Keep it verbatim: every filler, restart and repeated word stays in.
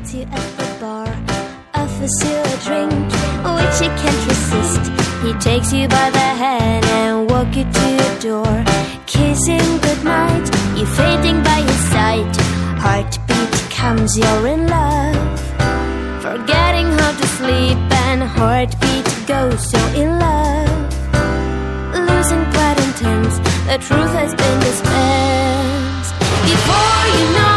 meets you at the bar, offers you a drink which you can't resist. He takes you by the hand and walks you to your door. Kissing goodnight, you fading by his side. Heartbeat comes, you're in love. Forgetting how to sleep and heartbeat goes, so in love. Losing quite intense, the truth has been dispensed. Before you know